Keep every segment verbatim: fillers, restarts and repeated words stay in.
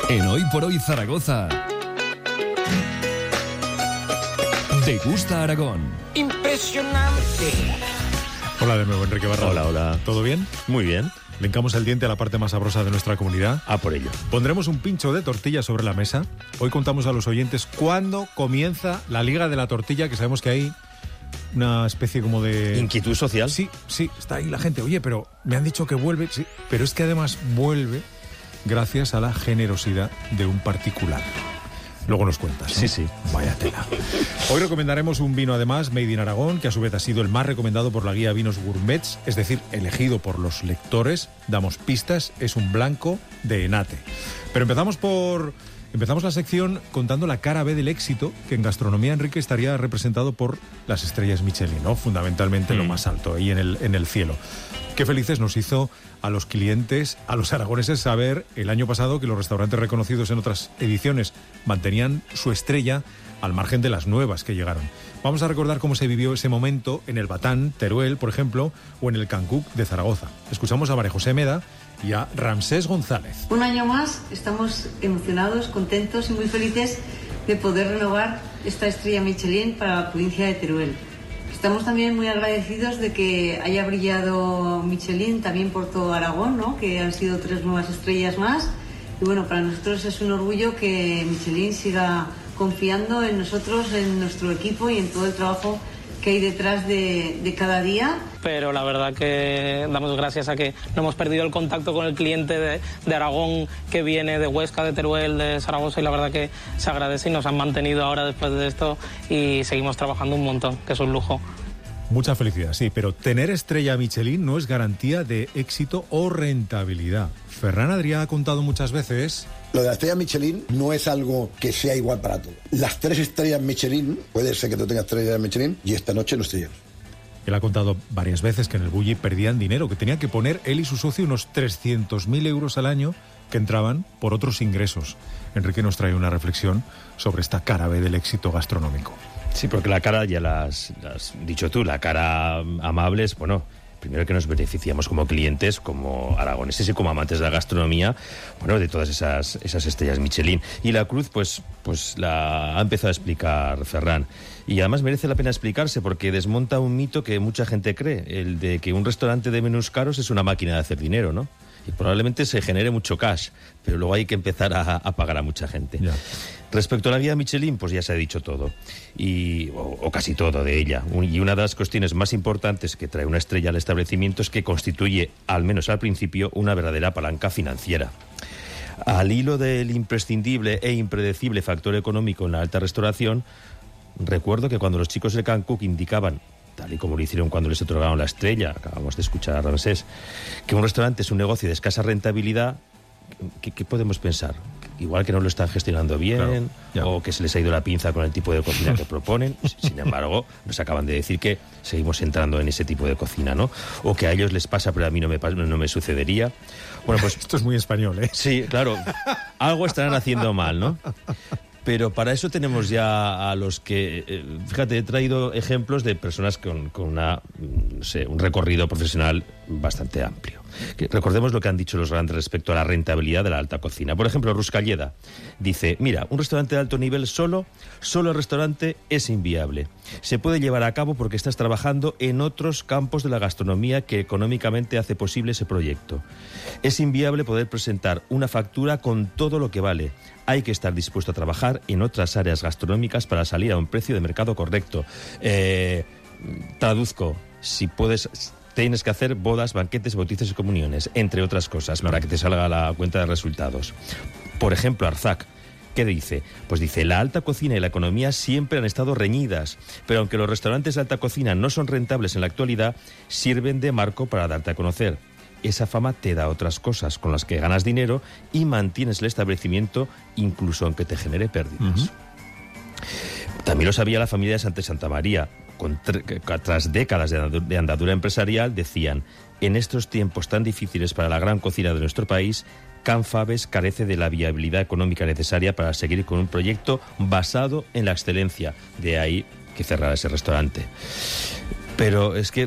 En Hoy por Hoy Zaragoza, Degusta Aragón. Impresionante. Hola de nuevo, Enrique Barra. Hola, hola. ¿Todo bien? Muy bien. Le hincamos el diente a la parte más sabrosa de nuestra comunidad. A por ello. Pondremos un pincho de tortilla sobre la mesa. Hoy contamos a los oyentes cuándo comienza la Liga de la Tortilla, que sabemos que hay una especie como de... ¿Inquietud social? Sí, sí, está ahí la gente. Oye, pero me han dicho que vuelve. Sí, pero es que además vuelve gracias a la generosidad de un particular. Luego nos cuentas, ¿no? Sí, sí. Vaya tela. Hoy recomendaremos un vino, además, Made in Aragón, que a su vez ha sido el más recomendado por la guía Vinos Gourmets, es decir, elegido por los lectores. Damos pistas, es un blanco de Enate. Pero empezamos por... Empezamos la sección contando la cara B del éxito, que en gastronomía, Enrique, estaría representado por las estrellas Michelin, ¿no? Fundamentalmente mm. lo más alto, ahí en el, en el cielo. Qué felices nos hizo a los clientes, a los aragoneses, saber el año pasado que los restaurantes reconocidos en otras ediciones mantenían su estrella al margen de las nuevas que llegaron. Vamos a recordar cómo se vivió ese momento en el Batán, Teruel, por ejemplo, o en el Cancuc de Zaragoza. Escuchamos a María José Meda y a Ramsés González. Un año más estamos emocionados, contentos y muy felices de poder renovar esta estrella Michelin para la provincia de Teruel. Estamos también muy agradecidos de que haya brillado Michelin también por todo Aragón, ¿no? Que han sido tres nuevas estrellas más. Y bueno, para nosotros es un orgullo que Michelin siga confiando en nosotros, en nuestro equipo y en todo el trabajo que hay detrás de, de cada día. Pero la verdad que damos gracias a que no hemos perdido el contacto con el cliente de, de Aragón que viene de Huesca, de Teruel, de Zaragoza, y la verdad que se agradece y nos han mantenido ahora después de esto y seguimos trabajando un montón, que es un lujo. Mucha felicidad, sí, pero tener estrella Michelin no es garantía de éxito o rentabilidad. Ferran Adrià ha contado muchas veces... Lo de la estrella Michelin no es algo que sea igual para todos. Las tres estrellas Michelin, puede ser que tú tengas tres estrellas Michelin, y esta noche no estoy yo. Él ha contado varias veces que en el Bulli perdían dinero, que tenían que poner él y su socio unos trescientos mil euros al año que entraban por otros ingresos. Enrique nos trae una reflexión sobre esta cara B del éxito gastronómico. Sí, porque la cara, ya la has, la has dicho tú, la cara amable es, bueno, primero que nos beneficiamos como clientes, como aragoneses y como amantes de la gastronomía, bueno, de todas esas, esas estrellas Michelin. Y la cruz, pues, pues la ha empezado a explicar Ferran. Y además merece la pena explicarse porque desmonta un mito que mucha gente cree, el de que un restaurante de menús caros es una máquina de hacer dinero, ¿no? Y probablemente se genere mucho cash, pero luego hay que empezar a, a pagar a mucha gente. Yeah. Respecto a la guía Michelin, pues ya se ha dicho todo, y, o, o casi todo de ella. Y una de las cuestiones más importantes que trae una estrella al establecimiento es que constituye, al menos al principio, una verdadera palanca financiera. Al hilo del imprescindible e impredecible factor económico en la alta restauración, recuerdo que cuando los chicos del Cancuc indicaban, tal y como lo hicieron cuando les otorgaron la estrella, acabamos de escuchar a Ramsés, que un restaurante es un negocio de escasa rentabilidad, ¿qué, qué podemos pensar? Igual que no lo están gestionando bien, claro, o que se les ha ido la pinza con el tipo de cocina que proponen. Sin embargo, nos acaban de decir que seguimos entrando en ese tipo de cocina, ¿no? O que a ellos les pasa, pero a mí no me, no me sucedería. Bueno, pues esto es muy español, ¿eh? Sí, claro. Algo estarán haciendo mal, ¿no? Pero para eso tenemos ya a los que... Eh, fíjate, he traído ejemplos de personas con, con una, no sé, un recorrido profesional bastante amplio. Que recordemos lo que han dicho los grandes respecto a la rentabilidad de la alta cocina. Por ejemplo, Ruscalleda dice, mira, un restaurante de alto nivel solo, solo el restaurante es inviable. Se puede llevar a cabo porque estás trabajando en otros campos de la gastronomía que económicamente hace posible ese proyecto. Es inviable poder presentar una factura con todo lo que vale. Hay que estar dispuesto a trabajar en otras áreas gastronómicas para salir a un precio de mercado correcto. Eh, traduzco, si puedes... Tienes que hacer bodas, banquetes, bautizos y comuniones, entre otras cosas, para que te salga la cuenta de resultados. Por ejemplo, Arzac, ¿qué dice? Pues dice, la alta cocina y la economía siempre han estado reñidas, pero aunque los restaurantes de alta cocina no son rentables en la actualidad, sirven de marco para darte a conocer. Esa fama te da otras cosas con las que ganas dinero y mantienes el establecimiento incluso aunque te genere pérdidas. Uh-huh. También lo sabía la familia de Santa Santa María. Con tras décadas de andadura empresarial, decían, en estos tiempos tan difíciles para la gran cocina de nuestro país, Can Faves carece de la viabilidad económica necesaria para seguir con un proyecto basado en la excelencia. De ahí que cerrara ese restaurante. Pero es que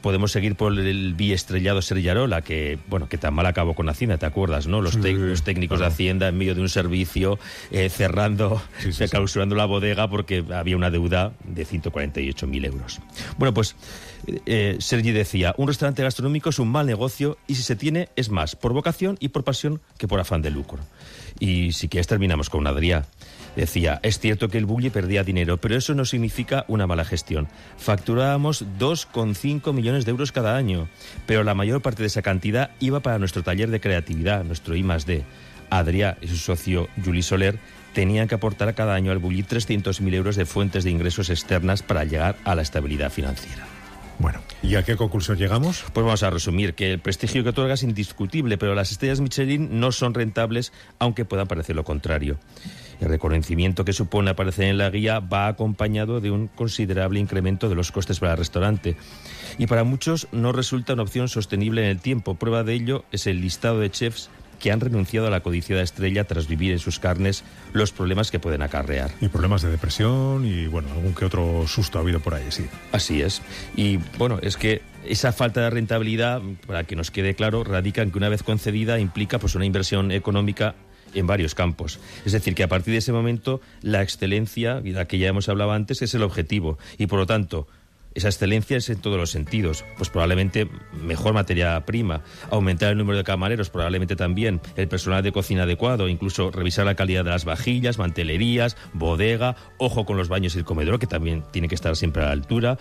Podemos seguir por el biestrellado Serllarola, que, bueno, que tan mal acabó con Hacienda, ¿te acuerdas, no? Los, te- Sí, los técnicos claro. de Hacienda en medio de un servicio, eh, cerrando, Sí, sí, sí. clausurando la bodega porque había una deuda de ciento cuarenta y ocho mil euros. Bueno, pues eh, Sergi decía, un restaurante gastronómico es un mal negocio y si se tiene es más por vocación y por pasión que por afán de lucro. Y si quieres terminamos con Adrià. Decía, es cierto que el Bulli perdía dinero, pero eso no significa una mala gestión. Facturábamos dos coma cinco millones de euros cada año, pero la mayor parte de esa cantidad iba para nuestro taller de creatividad, nuestro I más D. Adrià y su socio Juli Soler tenían que aportar cada año al Bulli trescientos mil euros de fuentes de ingresos externas para llegar a la estabilidad financiera. Bueno, ¿y a qué conclusión llegamos? Pues vamos a resumir que el prestigio que otorga es indiscutible, pero las estrellas Michelin no son rentables, aunque puedan parecer lo contrario. El reconocimiento que supone aparecer en la guía va acompañado de un considerable incremento de los costes para el restaurante. Y para muchos no resulta una opción sostenible en el tiempo. Prueba de ello es el listado de chefs que han renunciado a la codiciada estrella tras vivir en sus carnes los problemas que pueden acarrear. Y problemas de depresión y, bueno, algún que otro susto ha habido por ahí, sí. Así es. Y, bueno, es que esa falta de rentabilidad, para que nos quede claro, radica en que una vez concedida implica pues una inversión económica en varios campos. Es decir, que a partir de ese momento la excelencia, de la que ya hemos hablado antes, es el objetivo. Y, por lo tanto, esa excelencia es en todos los sentidos. Pues probablemente mejor materia prima, aumentar el número de camareros, probablemente también el personal de cocina adecuado, incluso revisar la calidad de las vajillas, mantelerías, bodega, ojo con los baños y el comedor, que también tiene que estar siempre a la altura.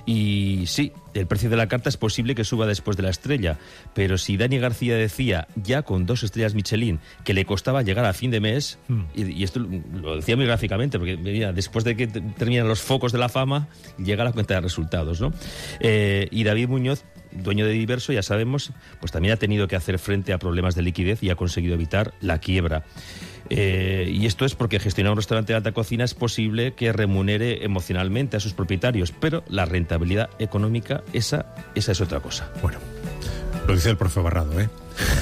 Y sí, el precio de la carta es posible que suba después de la estrella, pero si Dani García decía, ya con dos estrellas Michelin, que le costaba llegar a fin de mes, mm. y, y esto lo decía muy gráficamente, porque mira, después de que terminan los focos de la fama, llega la cuenta de resultados, ¿no? Eh, y David Muñoz, dueño de Diverso, ya sabemos, pues también ha tenido que hacer frente a problemas de liquidez y ha conseguido evitar la quiebra. Eh, y esto es porque gestionar un restaurante de alta cocina es posible que remunere emocionalmente a sus propietarios, pero la rentabilidad económica, esa, esa es otra cosa. Bueno, lo dice el profe Barrado, ¿eh?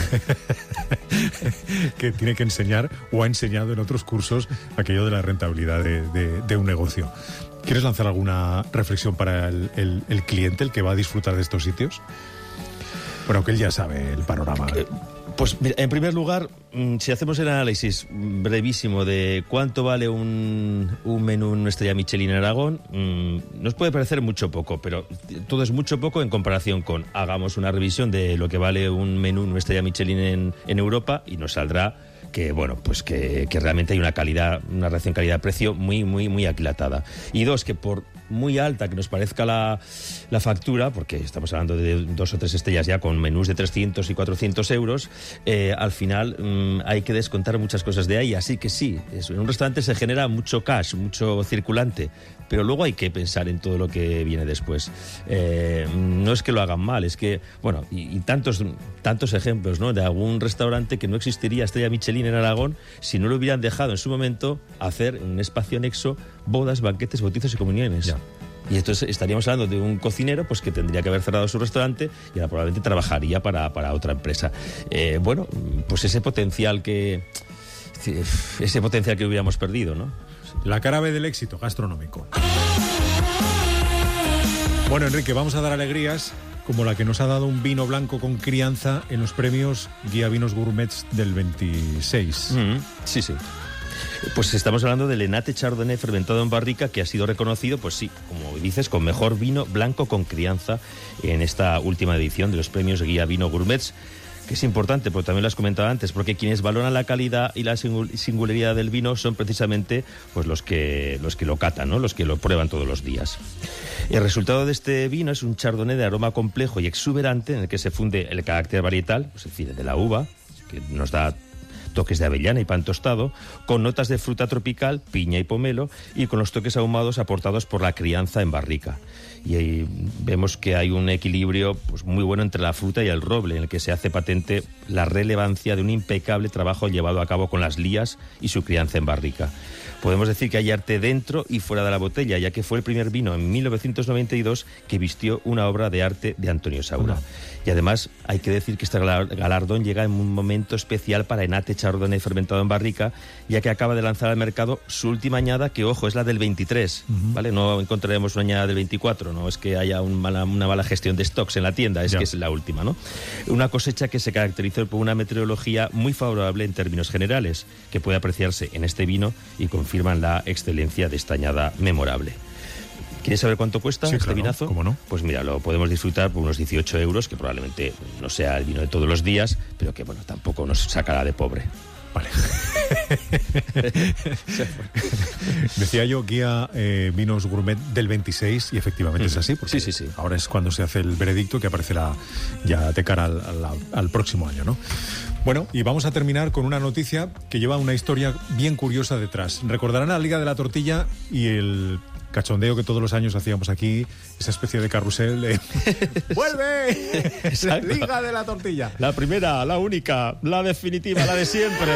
que tiene que enseñar o ha enseñado en otros cursos aquello de la rentabilidad de, de, de un negocio. ¿Quieres lanzar alguna reflexión para el, el, el cliente, el que va a disfrutar de estos sitios? Bueno, que él ya sabe el panorama. Eh, Pues en primer lugar, si hacemos el análisis brevísimo de cuánto vale un, un menú en una estrella Michelin en Aragón, mmm, nos puede parecer mucho poco, pero todo es mucho poco en comparación con, hagamos una revisión de lo que vale un menú en una estrella Michelin en, en Europa y nos saldrá que, bueno, pues que, que realmente hay una calidad, una relación calidad-precio muy, muy, muy aquilatada. Y dos, que por muy alta que nos parezca la, la factura, porque estamos hablando de dos o tres estrellas ya con menús de trescientos y cuatrocientos euros, eh, al final mmm, hay que descontar muchas cosas de ahí. Así que sí, eso, en un restaurante se genera mucho cash, mucho circulante, pero luego hay que pensar en todo lo que viene después. Eh, no es que lo hagan mal, es que, bueno, y, y tantos, tantos ejemplos, ¿no?, de algún restaurante que no existiría estrella Michelin en Aragón si no lo hubieran dejado en su momento hacer en un espacio anexo bodas, banquetes, bautizos y comuniones. Ya. Y entonces estaríamos hablando de un cocinero pues que tendría que haber cerrado su restaurante y ahora probablemente trabajaría para, para otra empresa. Eh, bueno, pues ese potencial que ese potencial que hubiéramos perdido, ¿no? La cara B del éxito gastronómico. Bueno, Enrique, vamos a dar alegrías como la que nos ha dado un vino blanco con crianza en los premios Guía Vinos Gourmets del veintiséis. Mm, sí, sí. Pues estamos hablando del Enate Chardonnay fermentado en barrica, que ha sido reconocido, pues sí, como dices, con mejor vino blanco con crianza en esta última edición de los premios Guía Vino Gourmets, que es importante, pero también lo has comentado antes, porque quienes valoran la calidad y la singularidad del vino son precisamente pues los que los que lo catan, ¿no?, los que lo prueban todos los días. El resultado de este vino es un chardonnay de aroma complejo y exuberante, en el que se funde el carácter varietal, pues, es decir, de la uva, que nos da toques de avellana y pan tostado, con notas de fruta tropical, piña y pomelo, y con los toques ahumados aportados por la crianza en barrica. Y ahí vemos que hay un equilibrio pues muy bueno entre la fruta y el roble, en el que se hace patente la relevancia de un impecable trabajo llevado a cabo con las lías y su crianza en barrica. Podemos decir que hay arte dentro y fuera de la botella, ya que fue el primer vino en mil novecientos noventa y dos que vistió una obra de arte de Antonio Saura. Uh-huh. Y además hay que decir que este galardón llega en un momento especial para Enate Chardonnay fermentado en barrica, ya que acaba de lanzar al mercado su última añada, que, ojo, es la del veintitrés, uh-huh. ¿vale? No encontraremos una añada del veinticuatro. milagro, no es que haya un mala, una mala gestión de stocks en la tienda, es ya. que es la última, ¿no? Una cosecha que se caracterizó por una meteorología muy favorable en términos generales, que puede apreciarse en este vino y confirman la excelencia de esta añada memorable. ¿Quieres saber cuánto cuesta sí, este claro, vinazo? ¿cómo no? Pues mira, lo podemos disfrutar por unos dieciocho euros, que probablemente no sea el vino de todos los días, pero que bueno, tampoco nos sacará de pobre. Vale. Decía yo, guía eh, vinos gourmet del veintiséis, y efectivamente es así, porque Sí, sí, sí. ahora es cuando se hace el veredicto, que aparecerá ya de cara al, al, al próximo año, ¿no? Bueno, y vamos a terminar con una noticia que lleva una historia bien curiosa detrás. Recordarán la Liga de la Tortilla y el cachondeo que todos los años hacíamos aquí, esa especie de carrusel de ¡vuelve! La Liga de la Tortilla. La primera, la única, la definitiva, la de siempre.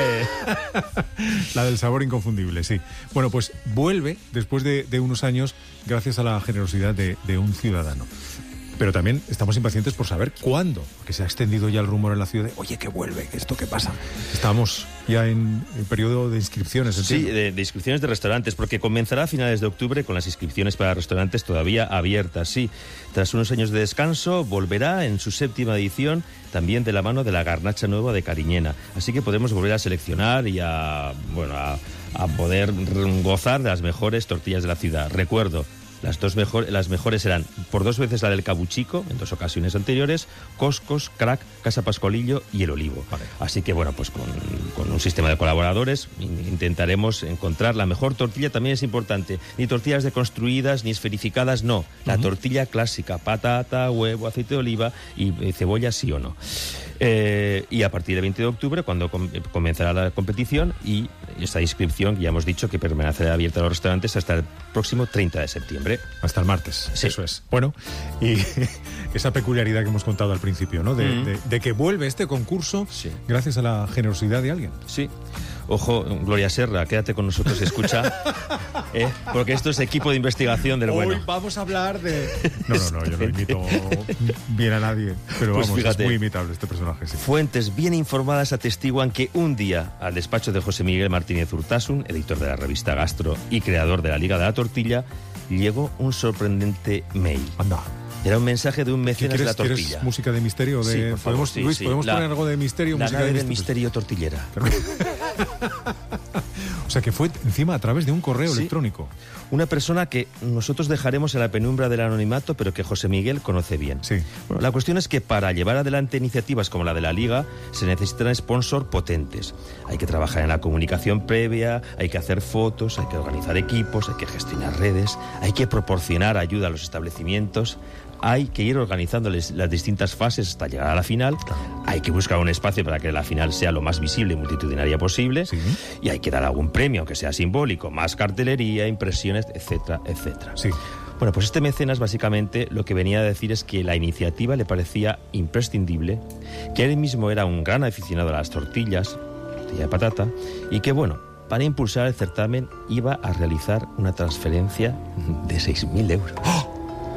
La del sabor inconfundible, sí. Bueno, pues vuelve después de, de unos años gracias a la generosidad de, de un ciudadano. Pero también estamos impacientes por saber cuándo, porque se ha extendido ya el rumor en la ciudad de, oye, que vuelve, ¿esto qué pasa? Estamos ya en el periodo de inscripciones, ¿entiendes? Sí, de, de inscripciones de restaurantes, porque comenzará a finales de octubre con las inscripciones para restaurantes todavía abiertas, sí. Tras unos años de descanso, volverá en su séptima edición, también de la mano de la Garnacha Nueva de Cariñena. Así que podemos volver a seleccionar y a, bueno, a, a poder gozar de las mejores tortillas de la ciudad. Recuerdo, Las dos mejor, las mejores serán por dos veces la del Cabuchico, en dos ocasiones anteriores, Coscos, Crack, Casa Pascualillo y El Olivo. Vale. Así que, bueno, pues con, con un sistema de colaboradores intentaremos encontrar la mejor tortilla. También es importante, ni tortillas deconstruidas, ni esferificadas, no. La uh-huh. tortilla clásica, patata, huevo, aceite de oliva y eh, cebolla, sí o no. Eh, y a partir del veinte de octubre, cuando com- comenzará la competición, y esta inscripción, ya hemos dicho que permanecerá abierta a los restaurantes hasta el próximo treinta de septiembre. Hasta el martes, sí. Eso es. Bueno, y esa peculiaridad que hemos contado al principio, ¿no? De, mm. de, de que vuelve este concurso sí. gracias a la generosidad de alguien. Sí. Ojo, Gloria Serra, quédate con nosotros, escucha, ¿eh? Porque esto es equipo de investigación del Hoy bueno. vamos a hablar de... No, no, no, yo no imito bien a nadie, pero pues vamos, fíjate, es muy imitable este personaje. Sí. Fuentes bien informadas atestiguan que un día, al despacho de José Miguel Martínez Urtasun, editor de la revista Gastro y creador de la Liga de la Tortilla, llegó un sorprendente mail. Anda. Era un mensaje de un mecenas de la tortilla. ¿Quieres música de misterio? De... Sí, por favor, ¿Podemos, sí, Luis, sí. ¿podemos la, poner algo de misterio? La música nave de del misterio tortillera. O sea, que fue encima a través de un correo sí. electrónico. Una persona que nosotros dejaremos en la penumbra del anonimato, pero que José Miguel conoce bien. Sí. Bueno, la cuestión es que para llevar adelante iniciativas como la de la Liga se necesitan sponsors potentes. Hay que trabajar en la comunicación previa, hay que hacer fotos, hay que organizar equipos, hay que gestionar redes, hay que proporcionar ayuda a los establecimientos, hay que ir organizándoles las distintas fases hasta llegar a la final, hay que buscar un espacio para que la final sea lo más visible y multitudinaria posible, sí. y hay que dar algún premio, aunque sea simbólico, más cartelería, impresiones, etcétera, etcétera. Sí. Bueno, pues este mecenas básicamente lo que venía a decir es que la iniciativa le parecía imprescindible, que él mismo era un gran aficionado a las tortillas, tortilla de patata, y que bueno, para impulsar el certamen iba a realizar una transferencia de seis mil euros. ¡Oh!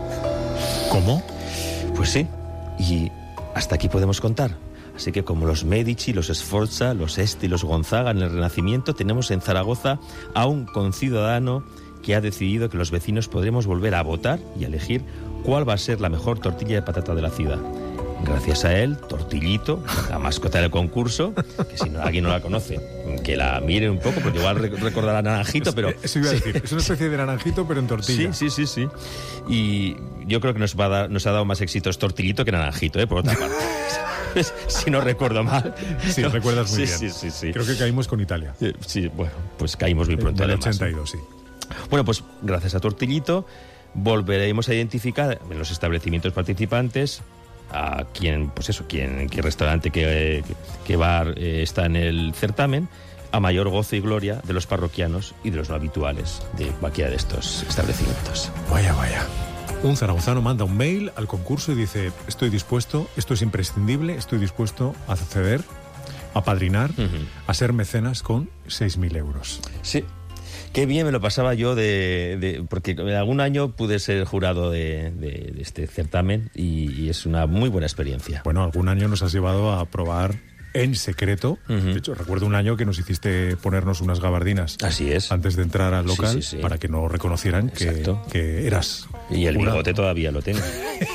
¿Cómo? Pues sí, y hasta aquí podemos contar. Así que como los Medici, los Sforza, los Este y los Gonzaga en el Renacimiento, tenemos en Zaragoza a un conciudadano que ha decidido que los vecinos podremos volver a votar y a elegir cuál va a ser la mejor tortilla de patata de la ciudad. Gracias a él, Tortillito, la mascota del concurso, que si no, alguien no la conoce, que la mire un poco, porque igual recordará a Naranjito, pero... Eso iba a decir, es una especie de Naranjito, pero en tortilla. Sí, sí, sí, sí. Y yo creo que nos, va a dar, nos ha dado más éxitos Tortillito que Naranjito, ¿eh? Por otra parte. Si no recuerdo mal. Sí, no, recuerdas muy sí, bien. Sí, sí, sí. Creo que caímos con Italia. Sí, bueno, pues caímos muy pronto. En el además. ochenta y dos, sí. Bueno, pues gracias a Tortillito volveremos a identificar en los establecimientos participantes a quién, pues eso, quién, qué restaurante, qué, qué bar eh, está en el certamen, a mayor gozo y gloria de los parroquianos y de los no habituales de cualquiera de estos establecimientos. Vaya, vaya. Un zaragozano manda un mail al concurso y dice, estoy dispuesto, esto es imprescindible, estoy dispuesto a ceder, a padrinar, uh-huh. a ser mecenas con seis mil euros. Sí. Qué bien me lo pasaba yo, de, de porque algún año pude ser jurado de, de, de este certamen y, y es una muy buena experiencia. Bueno, algún año nos has llevado a probar en secreto. Ujú. De hecho, recuerdo un año que nos hiciste ponernos unas gabardinas Así es. antes de entrar al local, Sí, sí, sí. para que no reconocieran que, Exacto. que eras... Y el una- bigote todavía lo tengo.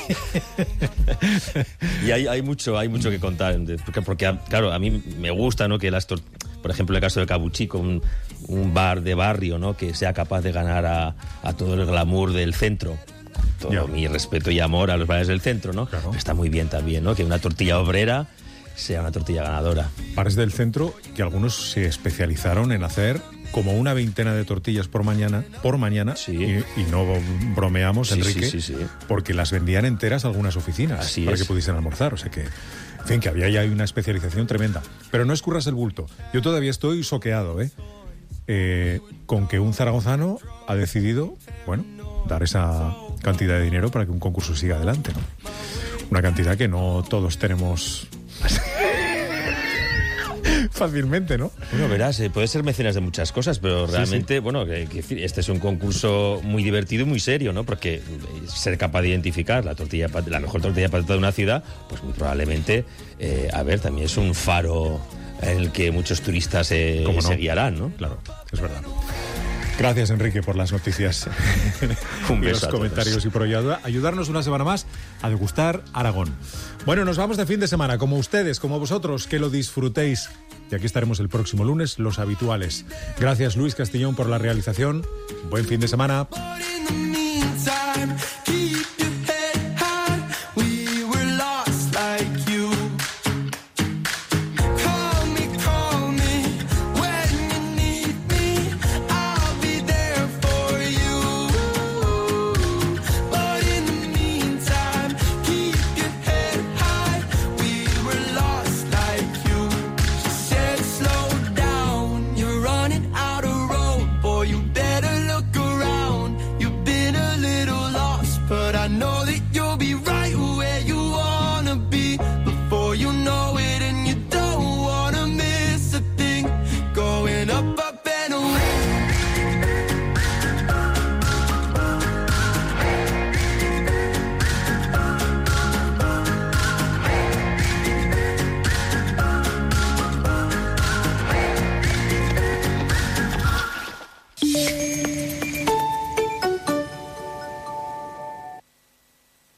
Y hay, hay mucho hay mucho que contar. Porque, porque, claro, a mí me gusta, ¿no?, que las tor- por ejemplo, el caso de Cabuchico, un, un bar de barrio, ¿no?, que sea capaz de ganar a, a todo el glamour del centro. Todo Ya. mi respeto y amor a los bares del centro, ¿no? Claro. Pero está muy bien también, ¿no?, que una tortilla obrera sea una tortilla ganadora. Bares del centro que algunos se especializaron en hacer como una veintena de tortillas por mañana, por mañana, Sí. y, y no bromeamos, Sí, Enrique, sí, sí, sí. porque las vendían enteras a algunas oficinas Así para es. que pudiesen almorzar. O sea que, en fin, que había ya una especialización tremenda. Pero no escurras el bulto. Yo todavía estoy soqueado, ¿eh? Eh, con que un zaragozano ha decidido, bueno, dar esa cantidad de dinero para que un concurso siga adelante, ¿no? Una cantidad que no todos tenemos fácilmente, ¿no? Bueno, verás, eh, puede ser mecenas de muchas cosas, pero realmente, bueno, que, que decir, este es un concurso muy divertido y muy serio, ¿no? Porque eh, ser capaz de identificar la tortilla, pat- la mejor tortilla de patata de una ciudad, pues muy probablemente, eh, a ver, también es un faro en el que muchos turistas eh, ¿Cómo no? se guiarán, ¿no? Claro, es verdad. Gracias, Enrique, por las noticias. Un y beso los a todos. comentarios y por ayuda- ayudarnos una semana más a degustar Aragón. Bueno, nos vamos de fin de semana, como ustedes, como vosotros, que lo disfrutéis. Y aquí estaremos el próximo lunes, los habituales. Gracias, Luis Castellón, por la realización. Buen fin de semana.